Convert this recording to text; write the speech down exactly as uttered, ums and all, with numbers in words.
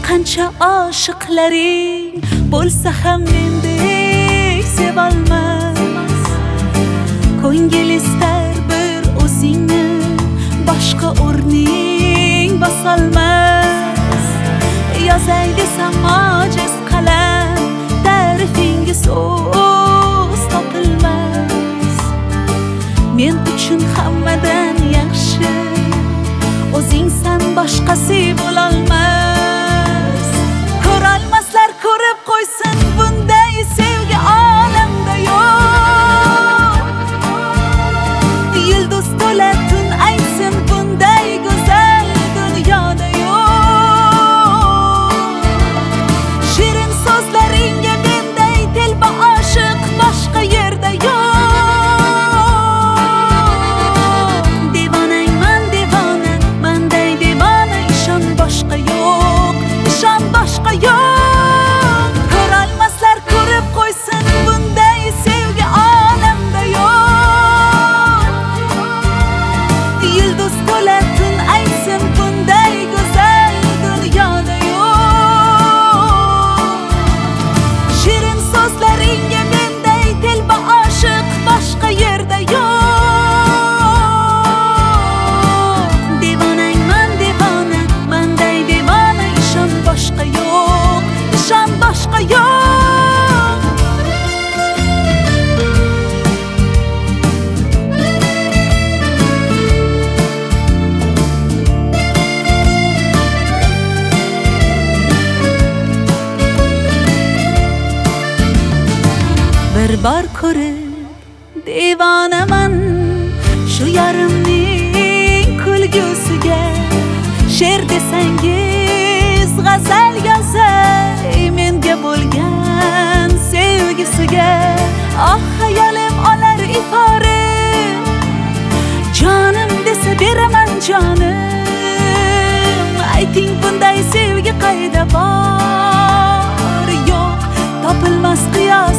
qancha oshiqlaring bo'lsa ham mendek sevolmas. Ko'ngil istar bir o'zingni, boshqa o'rning bosolmas. Yozay desam ojiz qalam, ta'rifinga so'z topilmas. Men uchun hammadan yaxshi o'zingsan, boshqasi bo'lolmas. Ko'rolmaslar ko'rib qo'ysin, bunday sevgi olamda yo'q. Yulduz to'la tun aytsin, bunday go'zal dunyoda yo'q. Shirin so'zlaringga menday telba oshiq boshqa yerda yo'q. Boshqa yo'q, ishon boshqa yo'q. Ko'rolmaslar ko'rib qo'ysin, bunday sevgi olamda yo'q. Yulduz to'la tun aytsin, bunday go'zal dunyoda yo'q. Shirin so'zlaringga menday telba oshiq boshqa yerda yo'q. Boshqa yo'q, ishon boshqa yo'q. Bir bor ko'rib devonaman shu yarimning kulgusiga. She'r desangiz g'azal yozay menga bo'lgan sevgisiga. Oh hayolim olar ifori, jonim desa beraman jonim. Ayting bunday sevgi qayda bor? Yo'q, topilmas qiyos